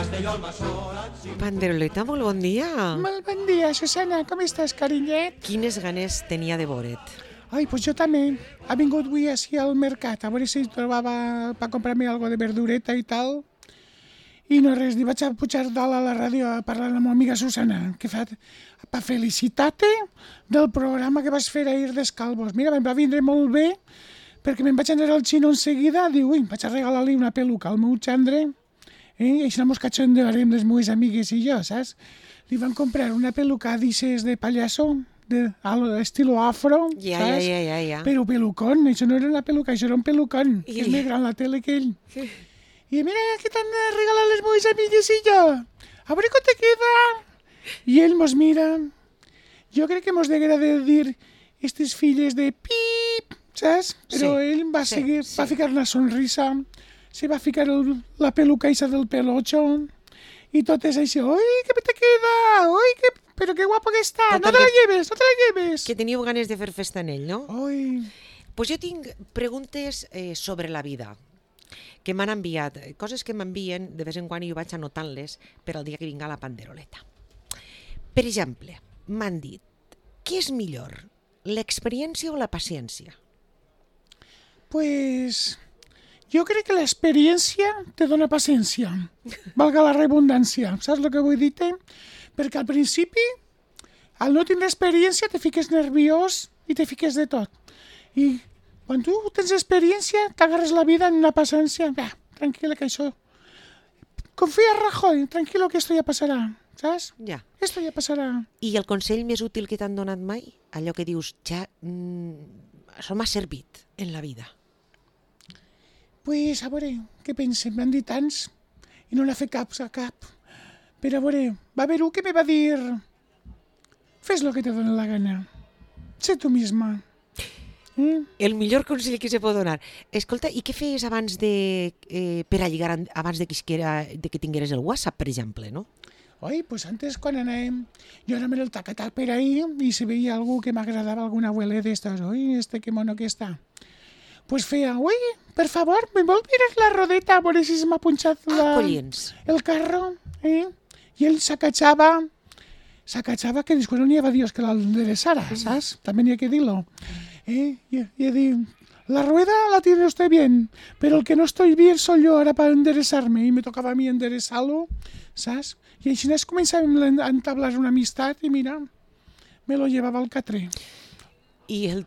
Panderoleta, molt bon dia. Molt bon dia, Susana. Com estàs, carinyet? Quines ganes tenia de veure't. Ai, pues jo també. Ha vingut avui així al mercat, a veure si trobava per comprar-me algo de verdureta i tal. I no res, li vaig a pujar dalt a la ràdio a parlar amb la meva amiga Susana, que fa per felicitar-te del programa que vas fer ahir d'Escalvos. Mira, em va vindre molt bé, perquè me'n vaig anar al xino en seguida, diu, ui, vaig a regalar-li una peluca al meu xandre, i així mos cachondearem les meves amigues i jo, saps? Li van comprar una peluca d'ixes de pallasso, estilo afro, saps? Ja. Però pelucón, això no era una peluca, això era un pelucón, que és més gran la tele que ell. I mira què t'han regalat les meves amigues i jo. A veure com te queda. I ell mos mira. Jo crec que mos deguera de dir estes filles de pip, saps? Però ell va seguir, va ficar una sonrisa, se va ficar la peluca esa del pelocho i tot és així. Ui, que te queda! Ui, però que guapo que està! No te la lleves, no te la lleves! Que teníeu ganes de fer festa en ell, no? Ui. Pues jo tinc preguntes sobre la vida que m'han enviat, coses que m'envien de vez en quan i jo vaig anotant-les per al dia que vinga la panderoleta. Per exemple, m'han dit, què és millor, l'experiència o la paciència? Pues jo crec que l'experiència te dona paciència, valga la redundància, saps el que vull dir-te? Perquè al principi, al no tindre experiència, te fiques nerviós i te fiques de tot. I quan tu tens experiència, t'agarres la vida en una paciència. Tranquil·la, que això... Confia, Rajoy, tranquil·lo, que esto ja passarà, saps? Ja. Esto ja passarà. I el consell més útil que t'han donat mai? Allò que dius, ja, això m'ha servit en la vida. Pues, a veure, què pensen? M'han dit tants i no n'ha fet cap a cap. Però a veure, va haver un que me va dir... Fes lo que te dona la gana. Sé tu misma. El millor consell que se pot donar. Escolta, i què feies abans de... per a lligar, abans de que tingueres el WhatsApp, per exemple, no? Oi, pues antes quan anàvem, jo anava en el tacatal per ahí i si veia algú que m'agradava, alguna abuela d'estos, oi, que mono que està. Pues feia, ui, per favor, me vol mirar la rodeta a veure si se m'ha punxat el carro, I ell s'acatxava que després no n'hi havia Dios que l'endereçara, saps? També n'hi ha que dir-lo. Y digo, la rueda la tiene usted bien, pero el que no estoy bien soy yo ahora para enderezarme. Y me tocaba a mí enderezar-lo, ¿sabes? Y així començàvem a entablar una amistat i mira, me lo llevava al catré. I el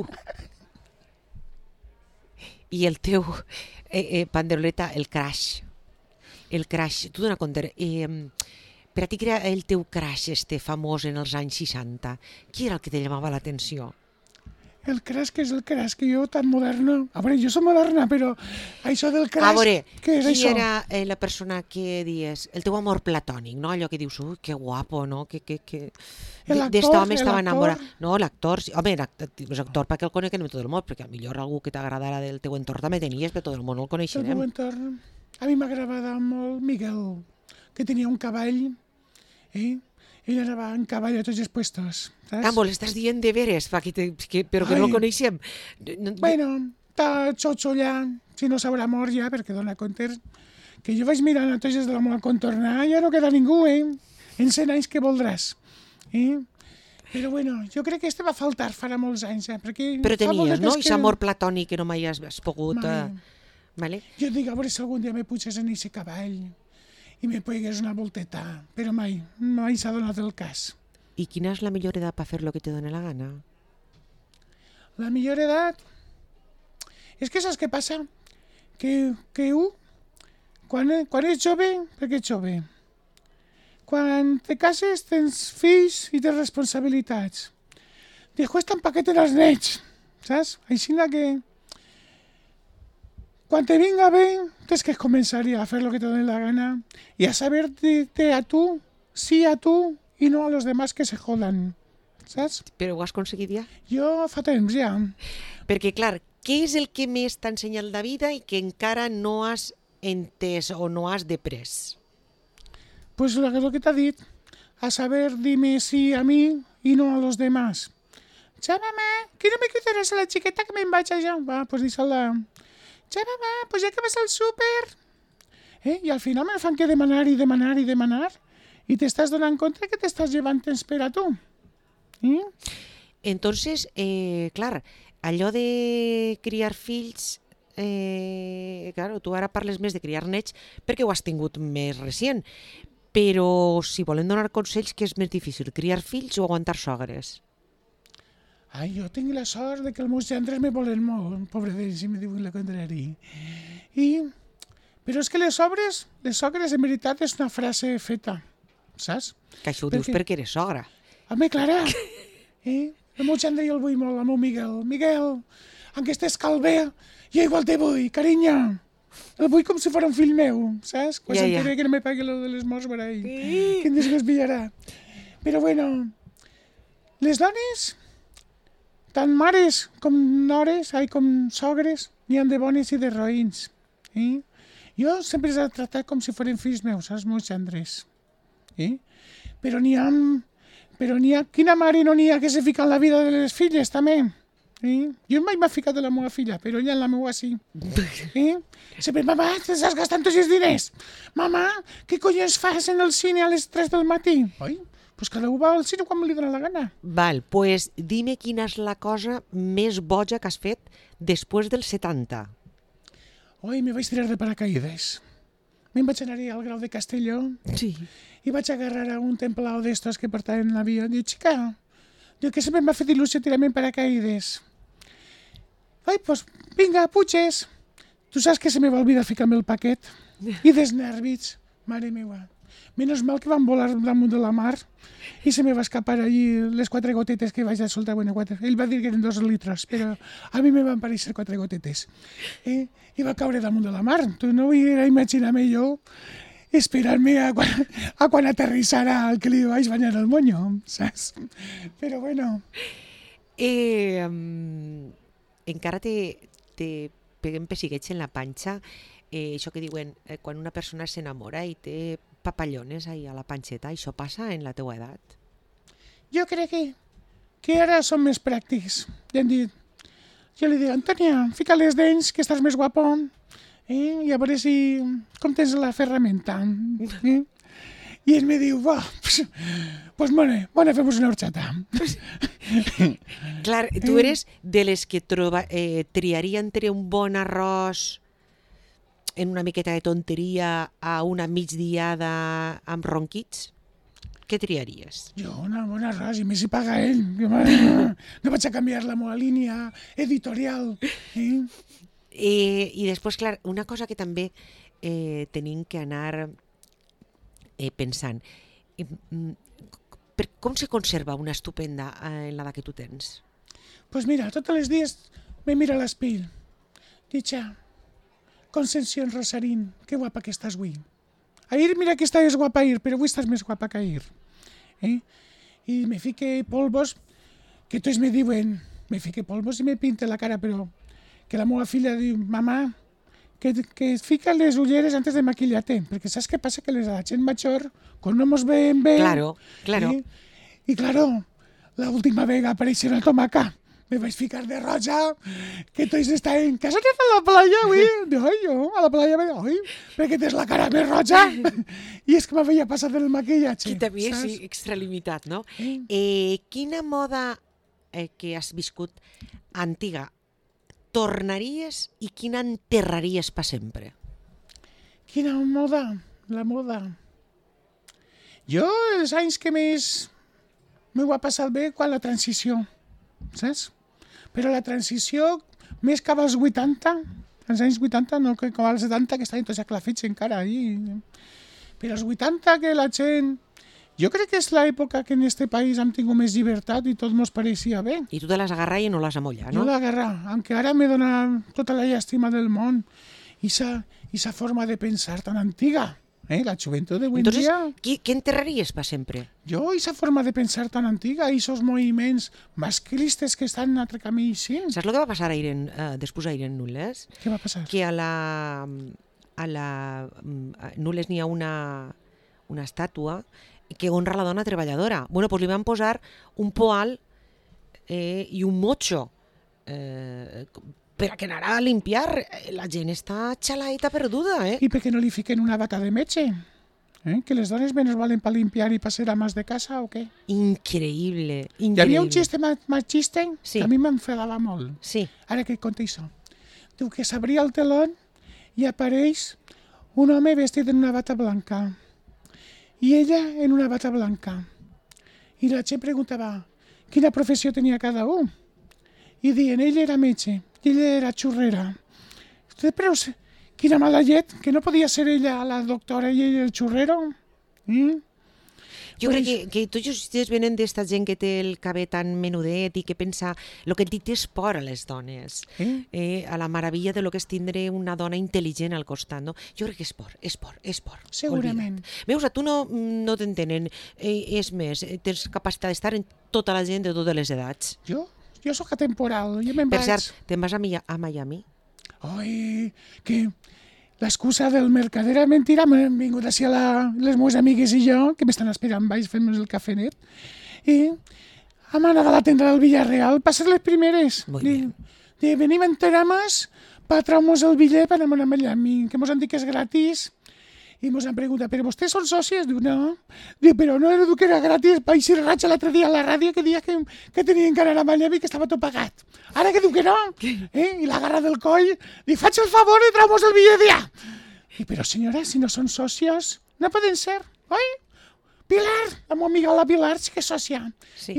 teu panderoleta, el crash. Tu dona compte, per a ti que era el teu crash famós en els anys 60, qui era el que te llamava l'atenció? El crash, que és el crash, que jo tan moderna... A veure, jo soc moderna, però això del crash... A veure, què és qui això? era la persona que dies... El teu amor platònic, no? Allò que dius, que guapo, no? D'este home estava enamorat. No, l'actor... Home, l'actor perquè el coneguen tot el món, perquè millor algú que t'agradara del teu entorn també tenies, però tot el món el coneixerem. El meu entorn... A mi m'agradava molt Miguel, que tenia un cavall, Ell anava en cavall a tots els puestos, saps? Me l'estàs dient de veres, però que no el coneixem. Bueno, està xotxo allà, si no s'haurà mort ja, perquè dona compte que jo vaig mirant a tots els de la meva contornar, ja no queda ningú, En 100 anys que voldràs, Però bueno, jo crec que este va faltar farà molts anys, perquè... Però tenies, no? Aquest amor platònic que no mai has pogut... Vale? Jo dic, a veure si algun dia me puges en aquest cavall i me pegues una volteta, però mai s'ha donat el cas. I quina és la millor edat per fer el que te dona la gana? La millor edat? És que saps què passa? Que quan ets jove, perquè ets jove. Quan te cases tens fills i tens responsabilitats. Després tampoc tens nets, saps? Així que... Quan te vinga bé, tens que començar a fer el que te doni la gana i a saber dir-te a tu, sí a tu i no a los demás que se jodan, saps? Però ho has aconseguit ja? Jo fa temps ja. Perquè, clar, què és el que més t'ha ensenyat la vida i que encara no has entès o no has deprès? Pues lo que t'ha dit, a saber dime sí a mi i no a los demás. Ja, mamá, que no me quitaràs a la xiqueta que me'n vaig allà? Va, pues dísela. Ja, mamá, pues ja que vas al súper, I al final me fan que demanar i demanar i demanar i t'estàs donant compte que t'estàs llevant temps per a tu. Entonces, clar, allò de criar fills, claro, tu ara parles més de criar nets perquè ho has tingut més recient, però si volem donar consells, què és més difícil, criar fills o aguantar sogres? Ai, jo tinc la sort de que els meus gendres me volen molt, pobre d'ells, si me diuen el contrari. Però és que les sogres, en veritat, és una frase feta, saps? Que això ho dius perquè eres sogra. Home, Clara, el meu gendre jo el vull molt, el meu Miguel. Miguel, aunque estés calvé, jo igual te vull, carinyo. El vull com si fos un fill meu, saps? Quan s'entere que no me pagui lo de les morts per ahí. Quin desgast pillarà. Però bueno, les dones, tant mares com nores, com sogres, n'hi ha de bones i de roïns. Jo sempre els he tractat com si foren fills meus, els meus gendres. Però n'hi ha... Quina mare no n'hi ha que se fica en la vida de les filles, també? Jo mai m'he ficat en la meva filla, però ella en la meva sí. Sempre, mamà, t'estàs gastant tots els diners. Mamà, què collons fas en el cine a les 3 del matí? Oi? Pues cada un va al cine quan li dóna la gana. Val, pues dime quina és la cosa més boja que has fet després dels 70. Oi, me vaig tirar de paracaïdes. Me'n vaig anar al Grau de Castelló i vaig agarrar a un templado d'estos que portaven l'avió. Diu, xica, que sempre m'ha fet il·lusió tirar-me en paracaïdes. Ai, pues vinga, puges. Tu saps que se me va oblidar ficar-me el paquet. I dels nervis, mare meva. Menos mal que van volar damunt de la mar i se me va escapar allí les 4 gotetes que vaig a soltar. Bueno, 4. Ell va dir que eren 2 litros, però a mi me van pareixer 4 gotetes. I va caure damunt de la mar. Tu no vull imaginar-me jo esperar-me a quan aterrissara el que li vaig banyar el monyo, saps? Però bueno. Encara te peguen pessiguets en la panxa, això que diuen quan una persona s'enamora i té papallones ahí a la panxeta, això passa en la teua edat? Jo crec que ara som més pràctics. Ja hem dit, jo li dic, Antònia, fica les dents, que estàs més guapo, i a veure com tens la ferramenta. I ell me diu, pues bueno, fem-nos una horchata. Clar, tu eres de les que triaria entre un bon arròs en una miqueta de tonteria a una migdiada amb ronquits? Què triaries? Jo, una bona arròs, i més si paga ell. No vaig a canviar la meva línia editorial. I després, clar, una cosa que també tenim que anar pensant, com se conserva una estupenda en l'edat que tu tens? Pues mira, tots els dies me miro a l'espill. Dicha, Concepción Rosarín, qué guapa que estás avui. Ahir mira que estaves guapa ahir, però avui estàs més guapa que ahir. I me fique polvos, que tots me diuen, me fique polvos i me pinte la cara, però que la meva filla diu, mamà, que fica les ulleres antes de maquillar-te, perquè saps què passa? Que la gent major, quan no mos veiem bé... Claro. I claro, l'última vegada apareixen el tomaca. Me vaig ficar de roja, que tots estaven, ¿qué has hecho a la playa, güey? Ay, yo a la playa, ay, perquè tens la cara més roja. I és que m'havia passat el maquillatge. Que també és extralimitat, no? Quina moda que has viscut antiga tornaries i quina enterraries per sempre? Quina moda? La moda. Jo, els anys que més m'ho ha passat bé quan la transició, saps? Però la transició, més cap als 80, als anys 80, no que com als 70, que estaven tots aclafits encara. Però als 80 que la gent... Jo crec que és l'època que en este país hem tingut més llibertat i tot mos pareixia bé. I tu te l'has agarrat i no l'has amollat, no? No l'he agarrat, aunque ara me dona tota la llàstima del món. I esa forma de pensar tan antiga. La joventut d'avui en dia... Què enterraries per sempre? Jo, esa forma de pensar tan antiga, esos moviments masclistes que estan a camí així. Saps el que va passar després a Irene Nules? Què va passar? Que a la Nules n'hi ha una estàtua que honra la dona treballadora. Bueno, doncs li van posar un poal i un motxo per a que anara a limpiar. La gent està xalaeta perduda, I per què no li fiquen una bata de metge? Que les dones menos valen para limpiar y para ser amas de casa o què? Increïble, Hi increïble. havia un xiste machista Sí. que a mi m'enfadava molt. Sí. Ara que conta això. Diu que s'abria el telón i apareix un home vestit en una bata blanca i ella en una bata blanca. I la gent preguntava quina professió tenia cada un. I dient, ell era metge i ella era xurrera. Però quina mala llet, que no podia ser ella la doctora i ell el xurrero. Jo crec que tots els xistes venen d'esta gent que té el cabell tan menudet i que pensa el que et dic és por a les dones, a la meravella de lo que és tindre una dona intel·ligent al costat, no? Jo crec que és por. Segurament. Oblida't. Veus, a tu no t'entenen, és més, tens capacitat d'estar en tota la gent de totes les edats. Jo sóc atemporal, jo me'n Per vaig. cert, te'n vas a Miami? Ai, que l'excusa del mercader era mentira, hem vingut així les meves amigues i jo, que m'estan esperant baix fent-nos el cafenet, i hem anat a la tenda del Villarreal per ser les primeres. Muy bien. Venim en terames per traure'ns el bitllet per anar a Miami, que mos han dit que és gratis. I mos han preguntat, però vostès són sòcies? Diu, no. Diu, però no era que era gratis. Vaig ir raig l'altre dia a la ràdio que dia que tenien que anar a Miami, que estava tot pagat. Ara que diu que no. I l'agarra del coll, li faig el favor i trau-nos el bitllet ja. I, però senyora, si no són sòcies, no poden ser, oi? Pilar, la meva amiga la Pilar, sí que és sòcia. Sí.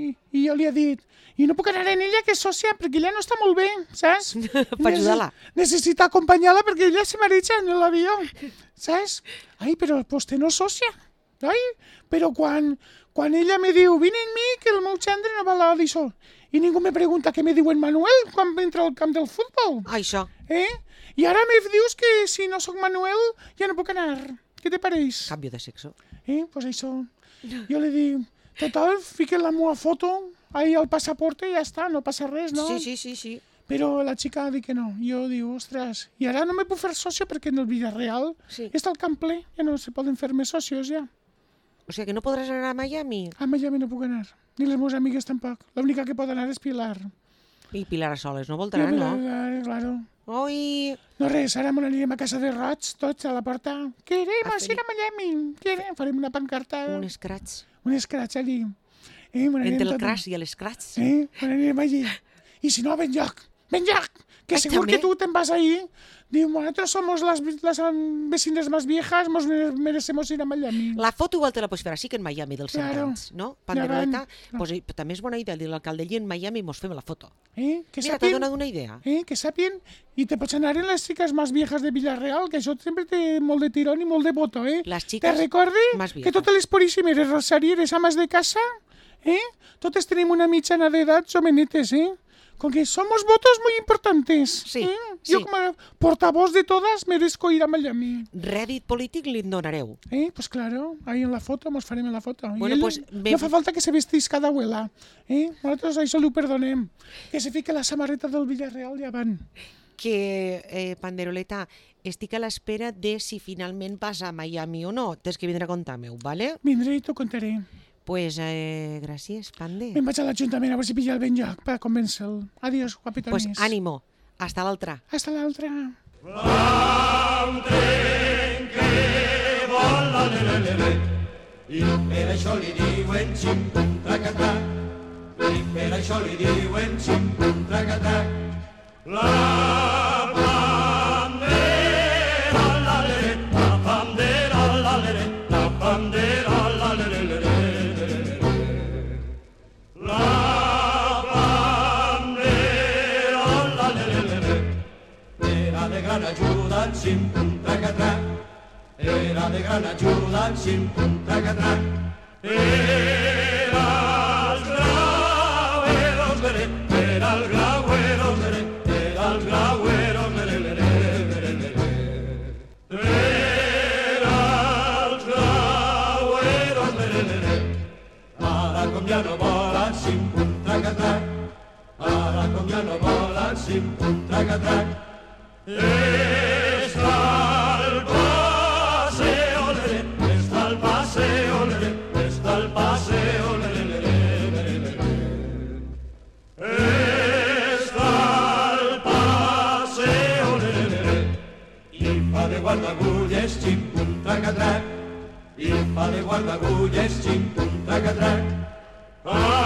I jo li he dit, i no puc anar en ella, que és sòcia, perquè ella no està molt bé, saps? Per ajudar-la. Necessita acompanyar-la perquè ella se mareja en l'avió, saps? Ai, però vostè no és sòcia, oi? Però quan ella me diu, vine en mi, que el meu gendre no va a l'audició, i ningú me pregunta què me diuen Manuel quan entra al camp del futbol. Això. I ara me dius que si no sóc Manuel ja no puc anar. Què te pareix? Canvio de sexo. Pues això. Jo li dic, total, fiquen la meva foto ahí al passaporte i ja està, no passa res, no? Sí. Però la xica ha dit que no. Jo dic, ostres, i ara no me puc fer socio perquè en el Villarreal està el camp ple, ja no se poden fer més socios ja. O sigui que no podràs anar a Miami? A Miami no puc anar, ni les meves amigues tampoc. L'única que pot anar és Pilar. I Pilar a soles, no voldrà, no? Claro. Oi! No res, ara m'anirem a casa de Roig, tots a la porta. Queremos ir a Miami. Farem una pancarta. Un scratch. Un scratch allí. Entre el crash i l'escratch. Anirem allí. I si no, ben lloc, que Ai, segur també. que tu te'n vas ahí. Diu, nosotros somos las vecinas más viejas, nos merecemos ir a Miami. La foto igual te la pots fer així que en Miami dels 100 Claro. anys, no? Panderoleta, Endavant. pues, també és bona idea dir l'alcalde allí en Miami i mos fem la foto. Que Mira, t'ha donat una idea. que sàpien, i te pots anar en les xiques més viejas de Villarreal, que això sempre té molt de tirón i molt de voto, Les Te xiques recorde más que viejas. totes les poríssimes rosarieres amas de casa, totes tenim una mitjana d'edat jovenetes, con que somos votos muy importantes. Sí, Yo sí. como portavoz de todas merezco ir a Miami. Rèdit polític li en donareu. Pues claro, ahí en la foto, nos farem en la foto. Bueno, I ell, pues, no fa falta que se vestís cada abuela. Nosaltres això li ho perdonem. Que se fique la samarreta del Villarreal i avant. Que, Panderoleta, estic a l'espera de si finalment vas a Miami o no. Tens que vindre a contar-me-ho, ¿vale? Vindré i t'ho contaré. Pues gràcies, Pande. Me'n vaig a l'Ajuntament a veure si pilla el ben lloc per convèncer-lo. Adiós, guapetones. Pues ànimo. Hasta l'altra. Hasta l'altra. I per això li diuen xim-pum-trac-trac, i per això li diuen xim-pum-trac-trac. La bandera, la-le-le, la bandera, la-le-le, la bandera, la-le-le-le-le. La bandera, la-le-le-le, era de gran ajuda en xim-pum-trac-trac. Era de gran ajuda en xim-pum-trac-trac. Era el grauero, era el grauero, era el grauero, era el grauero. Ara com ja no volen xim-pum-trac-trac, ara com ja no volen xim-pum-trac-trac, està el paseo, està el paseo, està el paseo, està el paseo. guardagulles, xim-pum, traca-trac. I fa de guardagulles, xim-pum, traca-trac.